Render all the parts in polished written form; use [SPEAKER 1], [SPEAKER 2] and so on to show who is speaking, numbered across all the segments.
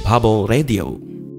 [SPEAKER 1] Bubble Radio.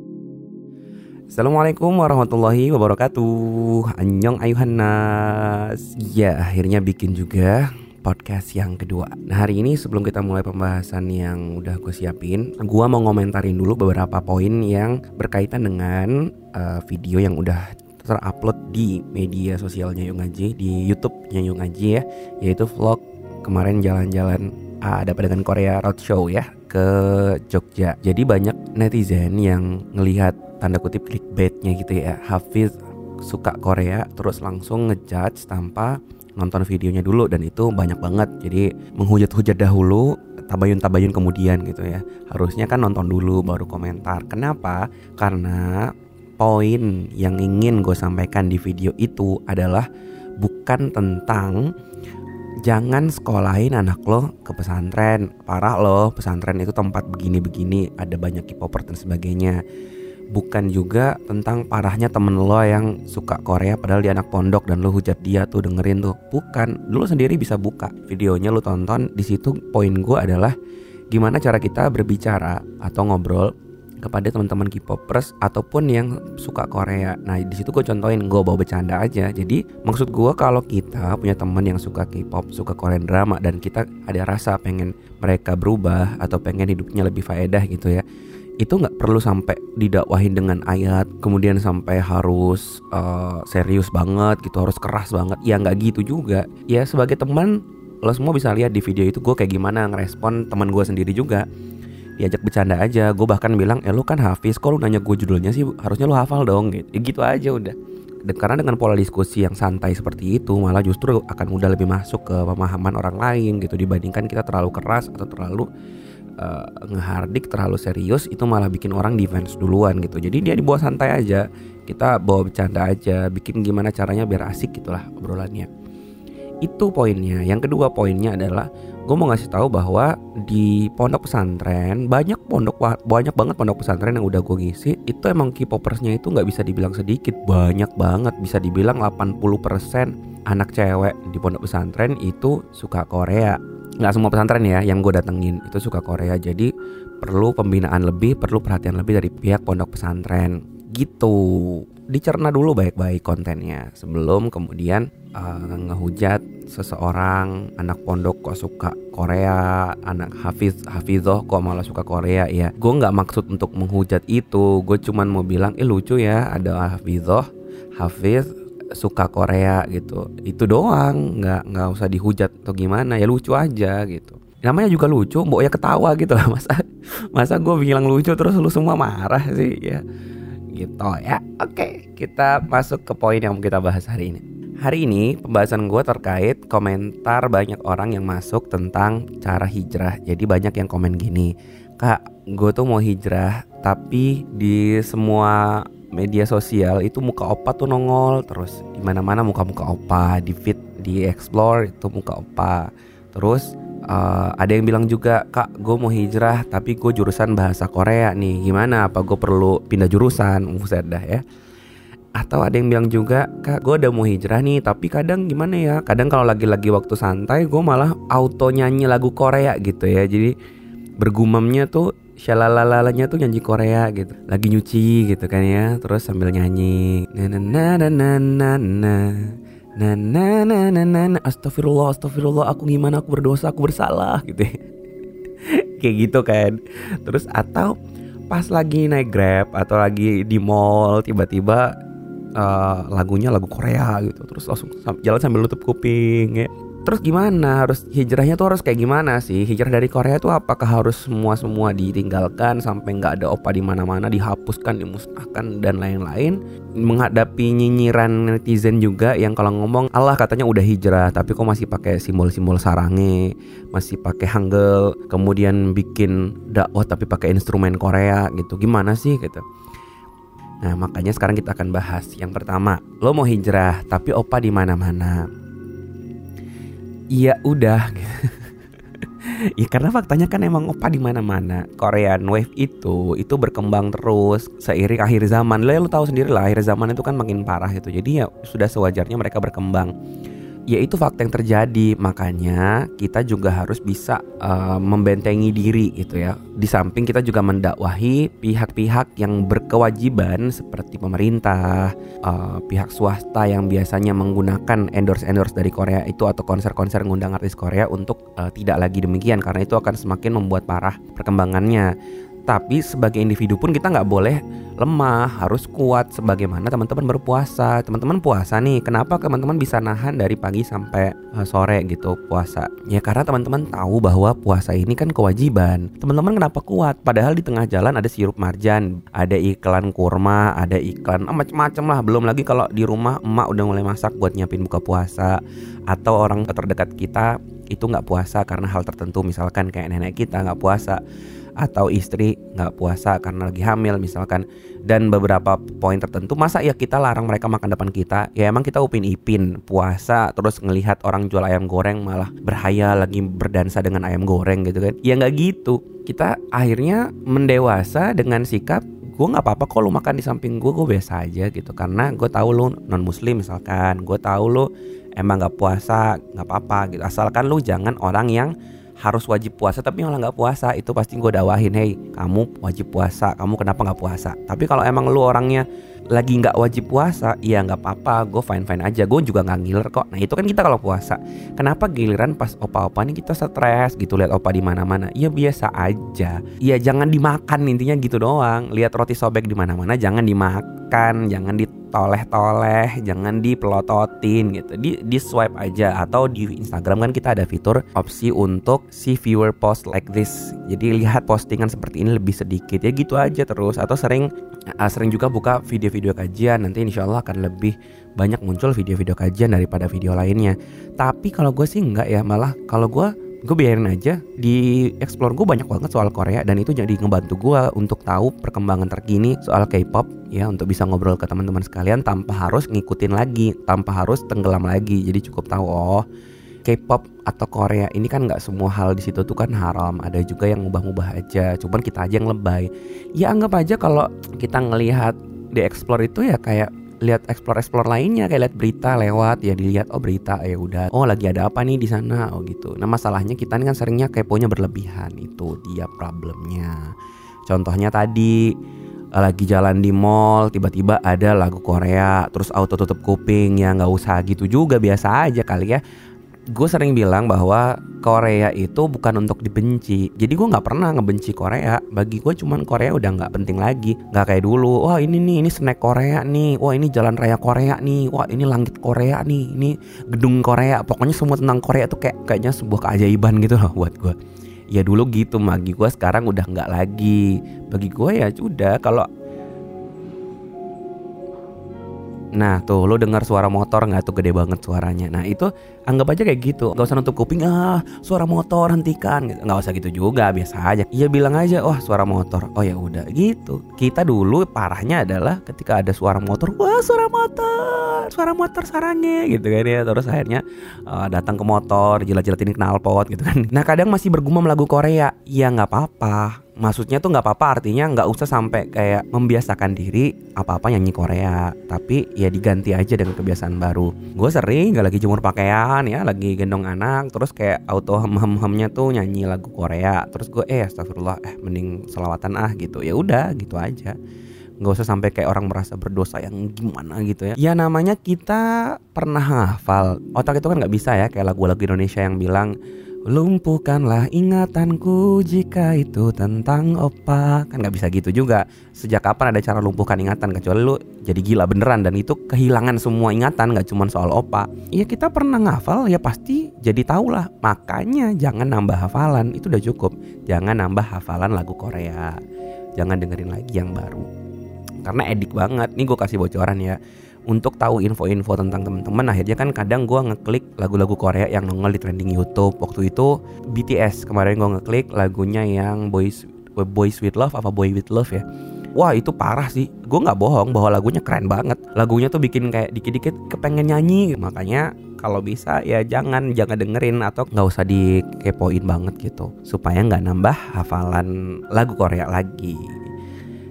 [SPEAKER 1] Assalamualaikum warahmatullahi wabarakatuh. Annyeong ayuhannas. Ya, akhirnya bikin juga podcast yang kedua. Nah, hari ini sebelum kita mulai pembahasan yang udah gue siapin, gue mau ngomentarin dulu beberapa poin yang berkaitan dengan video yang udah terupload di media sosialnya Yung Aji, di YouTube-nya Yung Aji ya, yaitu vlog kemarin jalan-jalan ada dengan Korea Roadshow ya ke Jogja. Jadi banyak netizen yang ngelihat tanda kutip clickbaitnya gitu ya, Hafiz suka Korea terus langsung ngejudge tanpa nonton videonya dulu, dan itu banyak banget. Jadi menghujat-hujat dahulu, tabayun-tabayun kemudian gitu ya. Harusnya kan nonton dulu baru komentar. Kenapa? Karena poin yang ingin gue sampaikan di video itu adalah bukan tentang jangan sekolahin anak lo ke pesantren. Parah lo, pesantren itu tempat begini-begini, ada banyak K-popers dan sebagainya. Bukan juga tentang parahnya temen lo yang suka Korea padahal dia anak pondok dan lo hujat dia tuh, dengerin tuh. Bukan, lo sendiri bisa buka videonya, lo tonton. Di situ poin gue adalah gimana cara kita berbicara atau ngobrol kepada teman-teman K-popers ataupun yang suka Korea. Nah, di situ gue contohin, gue bawa bercanda aja. Jadi maksud gue kalau kita punya teman yang suka K-pop, suka Korean drama, dan kita ada rasa pengen mereka berubah atau pengen hidupnya lebih faedah gitu ya, itu nggak perlu sampai didakwahin dengan ayat, kemudian sampai harus serius banget gitu, harus keras banget. Ya nggak gitu juga. Ya sebagai teman, lo semua bisa lihat di video itu gue kayak gimana ngerespon teman gue sendiri juga. Diajak bercanda aja. Gue bahkan bilang, lu kan Hafiz, kok lu nanya gue judulnya sih, harusnya lu hafal dong gitu. Ya gitu aja udah. Karena dengan pola diskusi yang santai seperti itu, malah justru akan mudah lebih masuk ke pemahaman orang lain gitu, dibandingkan kita terlalu keras atau terlalu ngehardik, terlalu serius. Itu malah bikin orang defense duluan gitu. Jadi dia dibawa santai aja, kita bawa bercanda aja, bikin gimana caranya biar asik gitulah obrolannya. Itu poinnya. Yang kedua poinnya adalah gue mau ngasih tahu bahwa di pondok pesantren banyak banget pondok pesantren yang udah gue ngisi, itu emang K-popersnya itu nggak bisa dibilang sedikit, banyak banget. Bisa dibilang 80% anak cewek di pondok pesantren itu suka Korea. Nggak semua pesantren ya yang gue datengin itu suka Korea. Jadi perlu pembinaan lebih, perlu perhatian lebih dari pihak pondok pesantren gitu. Dicerna dulu baik-baik kontennya sebelum kemudian ngehujat seseorang. Anak pondok kok suka Korea, anak Hafizoh kok malah suka Korea ya. Gue gak maksud untuk menghujat itu. Gue cuman mau bilang lucu ya, ada Hafiz suka Korea gitu. Itu doang, gak usah dihujat atau gimana. Ya lucu aja gitu. Namanya juga lucu, mbok ya ketawa gitu lah. Masa gue bilang lucu terus lu semua marah sih ya gitu ya. Oke, kita masuk ke poin yang mau kita bahas hari ini. Hari ini pembahasan gue terkait komentar banyak orang yang masuk tentang cara hijrah. Jadi banyak yang komen gini, Kak, gue tuh mau hijrah tapi di semua media sosial itu muka opa tuh nongol terus, di mana-mana muka-muka opa, di feed, di explore itu muka opa. Terus ada yang bilang juga, Kak, gue mau hijrah tapi gue jurusan bahasa Korea nih, gimana, apa gue perlu pindah jurusan? Buset dah ya. Atau ada yang bilang juga, Kak, gue udah mau hijrah nih tapi kadang gimana ya, kadang kalau lagi-lagi waktu santai gue malah auto nyanyi lagu Korea gitu ya. Jadi bergumamnya tuh, syalalalanya tuh nyanyi Korea gitu, lagi nyuci gitu kan ya, terus sambil nyanyi na na na na na na na na na na na, astagfirullah, aku gimana, aku berdosa, aku bersalah gitu ya. Kayak gitu kan. Terus atau pas lagi naik Grab atau lagi di mall, tiba-tiba lagunya lagu Korea gitu, terus langsung jalan sambil nutup kuping ya. Terus gimana, harus hijrahnya tuh harus kayak gimana sih? Hijrah dari Korea tuh apakah harus semua ditinggalkan sampai nggak ada opa di mana-mana, dihapuskan, dimusnahkan dan lain-lain? Menghadapi nyinyiran netizen juga yang kalau ngomong, Allah katanya udah hijrah tapi kok masih pakai simbol-simbol sarange, masih pakai hangul, kemudian bikin dakwah tapi pakai instrumen Korea gitu. Gimana sih gitu? Nah, makanya sekarang kita akan bahas. Yang pertama, lo mau hijrah tapi opa di mana-mana. Iya udah. Ya karena faktanya kan emang opa di mana-mana. Korean Wave itu berkembang terus seiring akhir zaman. Lu tahu sendiri lah, akhir zaman itu kan makin parah gitu. Jadi ya sudah sewajarnya mereka berkembang. ya itu fakta yang terjadi. Makanya kita juga harus bisa membentengi diri gitu ya. Di samping kita juga mendakwahi pihak-pihak yang berkewajiban seperti pemerintah, pihak swasta yang biasanya menggunakan endorse dari Korea itu atau konser-konser ngundang artis Korea untuk tidak lagi demikian, karena itu akan semakin membuat parah perkembangannya. Tapi sebagai individu pun kita nggak boleh lemah, harus kuat sebagaimana teman-teman berpuasa. Teman-teman puasa nih, kenapa teman-teman bisa nahan dari pagi sampai sore gitu puasa? Ya karena teman-teman tahu bahwa puasa ini kan kewajiban. Teman-teman kenapa kuat? Padahal di tengah jalan ada sirup marjan, ada iklan kurma, ada iklan macam-macam lah. Belum lagi kalau di rumah emak udah mulai masak buat nyiapin buka puasa, atau orang terdekat kita itu nggak puasa karena hal tertentu, misalkan kayak nenek kita nggak puasa, atau istri nggak puasa karena lagi hamil misalkan, dan beberapa poin tertentu. Masa ya kita larang mereka makan depan kita? Ya emang kita upin ipin puasa terus ngelihat orang jual ayam goreng malah berhayal lagi berdansa dengan ayam goreng gitu kan? Ya nggak gitu. Kita akhirnya mendewasa dengan sikap gue nggak apa-apa kok lu makan di samping gue biasa aja gitu, karena gue tahu lu non muslim misalkan, gue tahu lu emang nggak puasa, nggak apa-apa gitu, asalkan lu jangan orang yang harus wajib puasa tapi malah nggak puasa. Itu pasti gue dakwahin, hey kamu wajib puasa, kamu kenapa nggak puasa? Tapi kalau emang lu orangnya lagi nggak wajib puasa, ya nggak apa-apa, gue fine aja, gue juga nggak ngiler kok. Nah itu kan kita kalau puasa. Kenapa giliran pas opa-opa nih kita stres gitu lihat opa di mana-mana? Ya biasa aja, ya jangan dimakan, intinya gitu doang. Lihat roti sobek di mana-mana jangan dimakan, jangan ditoleh-toleh, jangan dipelototin gitu. Di swipe aja. Atau di Instagram kan kita ada fitur opsi untuk see viewer post like this, jadi lihat postingan seperti ini lebih sedikit, ya gitu aja terus. Atau sering juga buka video-video kajian, nanti insya Allah akan lebih banyak muncul video-video kajian daripada video lainnya. Tapi kalau gue sih enggak ya, malah kalau gue biarin aja. Di explore gue banyak banget soal Korea, dan itu jadi ngebantu gue untuk tahu perkembangan terkini soal K-pop ya, untuk bisa ngobrol ke teman-teman sekalian tanpa harus ngikutin lagi, tanpa harus tenggelam lagi. Jadi cukup tahu, oh K-pop atau Korea ini kan nggak semua hal di situ tuh kan haram, ada juga yang mubah-mubah aja, cuman kita aja yang lebay. Ya anggap aja kalau kita ngelihat di explore itu ya kayak lihat explore lainnya, kayak lihat berita lewat ya, dilihat oh berita ya udah, oh lagi ada apa nih di sana, oh gitu. Nah masalahnya kita ini kan seringnya keponya berlebihan, itu dia problemnya. Contohnya tadi lagi jalan di mall tiba-tiba ada lagu Korea terus auto tutup kuping, ya nggak usah gitu juga, biasa aja kali ya. Gue sering bilang bahwa Korea itu bukan untuk dibenci. Jadi gue gak pernah ngebenci Korea. Bagi gue cuman Korea udah gak penting lagi. Gak kayak dulu, wah ini nih, ini snack Korea nih, wah ini jalan raya Korea nih, wah ini langit Korea nih, ini gedung Korea. Pokoknya semua tentang Korea tuh kayaknya sebuah keajaiban gitu loh buat gue. Ya dulu gitu, bagi gue sekarang udah gak lagi. Bagi gue ya udah, kalau nah tuh lo dengar suara motor gak tuh, gede banget suaranya. Nah itu anggap aja kayak gitu, gak usah nutup kuping, suara motor hentikan gitu. Gak usah gitu juga, biasa aja. Iya bilang aja, wah suara motor, oh ya udah gitu. Kita dulu parahnya adalah ketika ada suara motor, wah suara motor sarangnya gitu kan ya. Terus akhirnya datang ke motor, jilat-jilatin knalpot gitu kan. Nah kadang masih bergumam lagu Korea, ya gak apa-apa. Maksudnya tuh gak apa-apa, artinya gak usah sampai kayak membiasakan diri apa-apa nyanyi Korea, tapi ya diganti aja dengan kebiasaan baru. Gue sering gak lagi jemur pakaian ya, lagi gendong anak, terus kayak auto hem-hemnya tuh nyanyi lagu Korea. Terus gue astagfirullah, mending selawatan gitu. Ya udah gitu aja. Gak usah sampai kayak orang merasa berdosa yang gimana gitu ya. Ya namanya kita pernah hafal. Otak itu kan gak bisa ya kayak lagu-lagu Indonesia yang bilang lumpuhkanlah ingatanku jika itu tentang opa. Kan gak bisa gitu juga. Sejak kapan ada cara lumpuhkan ingatan, kecuali lu jadi gila beneran dan itu kehilangan semua ingatan, gak cuma soal opa. Ya kita pernah ngafal, ya pasti jadi tahulah. Makanya jangan nambah hafalan, itu udah cukup. Jangan nambah hafalan lagu Korea, jangan dengerin lagi yang baru, karena edik banget. Nih gue kasih bocoran ya, untuk tahu info-info tentang teman-teman, akhirnya kan kadang gue ngeklik lagu-lagu Korea yang nongol di trending YouTube. Waktu itu BTS kemarin gue ngeklik lagunya yang Boys with Love apa Boy with Love ya. Wah itu parah sih, gue gak bohong bahwa lagunya keren banget. Lagunya tuh bikin kayak dikit-dikit kepengen nyanyi. Makanya kalau bisa ya jangan dengerin atau gak usah dikepoin banget gitu, supaya gak nambah hafalan lagu Korea lagi.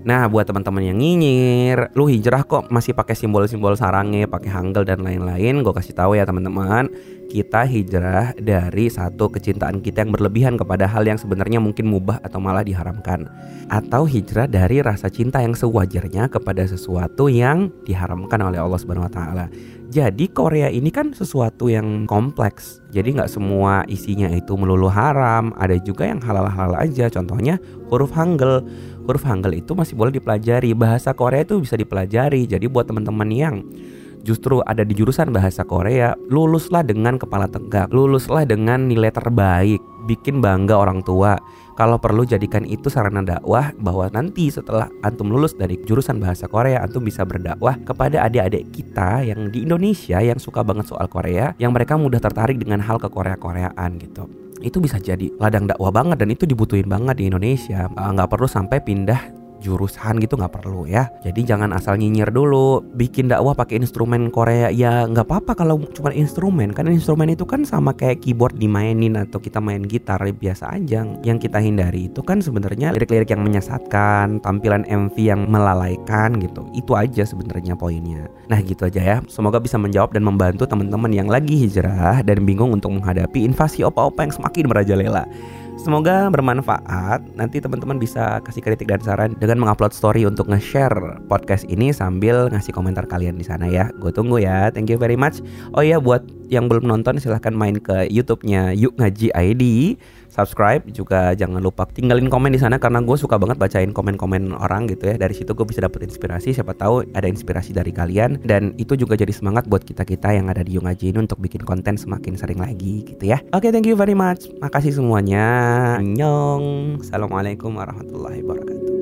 [SPEAKER 1] Nah, buat teman-teman yang nyinyir, lu hijrah kok masih pakai simbol-simbol sarangnya, pakai hangul dan lain-lain, gue kasih tahu ya teman-teman, kita hijrah dari satu kecintaan kita yang berlebihan kepada hal yang sebenarnya mungkin mubah atau malah diharamkan, atau hijrah dari rasa cinta yang sewajarnya kepada sesuatu yang diharamkan oleh Allah Subhanahu wa taala. Jadi Korea ini kan sesuatu yang kompleks. Jadi gak semua isinya itu melulu haram. Ada juga yang halal-halal aja. Contohnya huruf Hangul. Huruf Hangul itu masih boleh dipelajari. Bahasa Korea itu bisa dipelajari. Jadi buat teman-teman yang justru ada di jurusan bahasa Korea, luluslah dengan kepala tegak, luluslah dengan nilai terbaik, bikin bangga orang tua. Kalau perlu jadikan itu sarana dakwah, bahwa nanti setelah antum lulus dari jurusan bahasa Korea, antum bisa berdakwah kepada adik-adik kita yang di Indonesia yang suka banget soal Korea, yang mereka mudah tertarik dengan hal ke-Korea-Koreaan gitu. Itu bisa jadi ladang dakwah banget dan itu dibutuhin banget di Indonesia. Nggak perlu sampai pindah jurusan gitu, nggak perlu ya. Jadi jangan asal nyinyir dulu. Bikin dakwah pakai instrumen Korea ya nggak apa-apa kalau cuma instrumen. Kan instrumen itu kan sama kayak keyboard dimainin atau kita main gitar biasa aja. Yang kita hindari itu kan sebenarnya lirik-lirik yang menyesatkan, tampilan MV yang melalaikan gitu. Itu aja sebenarnya poinnya. Nah gitu aja ya. Semoga bisa menjawab dan membantu teman-teman yang lagi hijrah dan bingung untuk menghadapi invasi opa-opa yang semakin merajalela. Semoga bermanfaat. Nanti teman-teman bisa kasih kritik dan saran dengan mengupload story untuk nge-share podcast ini sambil ngasih komentar kalian di sana ya. Gue tunggu ya. Thank you very much. Oh iya, buat yang belum nonton silahkan main ke YouTube-nya Yuk Ngaji ID. Subscribe juga, jangan lupa tinggalin komen di sana karena gue suka banget bacain komen-komen orang gitu ya. Dari situ gue bisa dapet inspirasi. Siapa tahu ada inspirasi dari kalian dan itu juga jadi semangat buat kita-kita yang ada di Yuk Ngaji ini untuk bikin konten semakin sering lagi gitu ya. Oke, thank you very much. Makasih semuanya. Annyeong. Assalamualaikum warahmatullahi wabarakatuh.